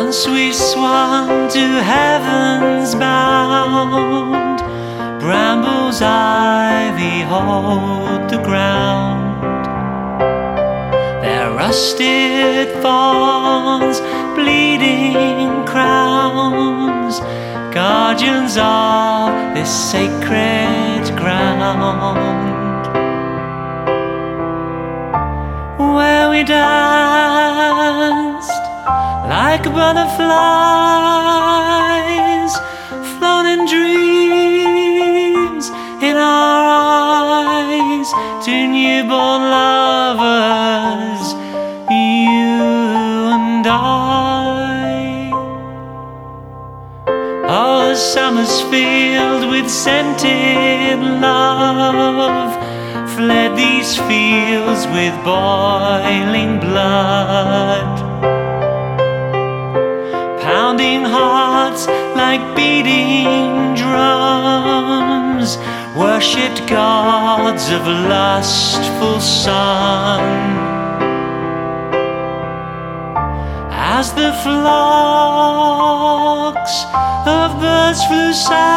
Once we swung to heavens bound, brambles, ivy hold the ground. Their rusted fawns, bleeding crowns, guardians of this sacred ground, where we danced like butterflies, flown in dreams in our eyes, to newborn lovers, you and I. Oh, the summer's filled with scented love, fled these fields with boiling blood. Pounding hearts like beating drums, worshipped gods of lustful sun. As the flocks of birds flew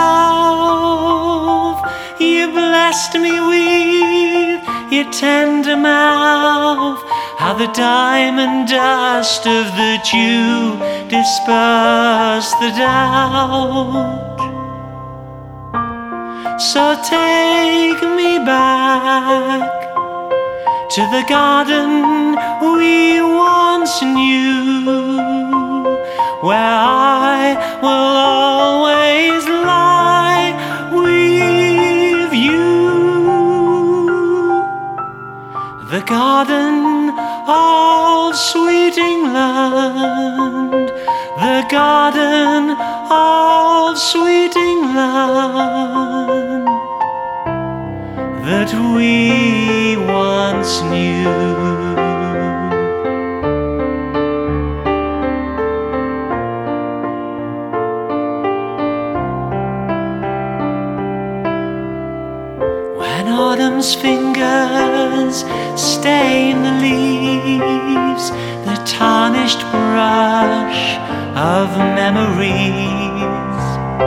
south, you blessed me with your tender mouth. How the diamond dust of the dew dispersed the doubt. So take me back to the garden we once knew, where I will always lie with you. The garden of sweet England, the garden of sweet England that we once knew. When autumn's fingers stain the leaves, the tarnished brush of memories,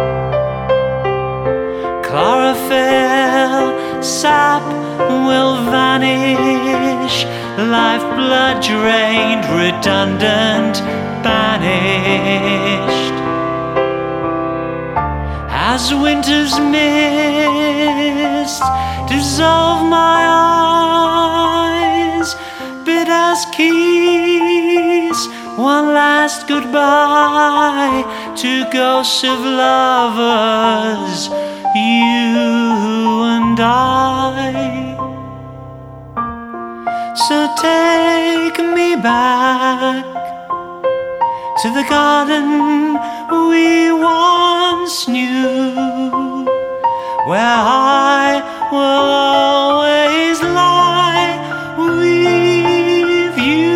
chlorophyll sap will vanish, lifeblood drained, redundant, banished. As winter's mist dissolve my eyes, bid us kiss one last goodbye to ghosts of lovers, you and I. So take me back to the garden we once knew, where I will always lie with you.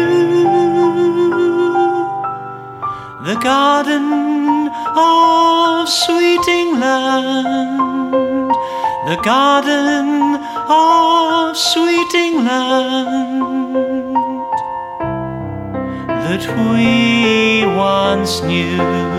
The garden of sweet England, the garden of sweet England that we once knew.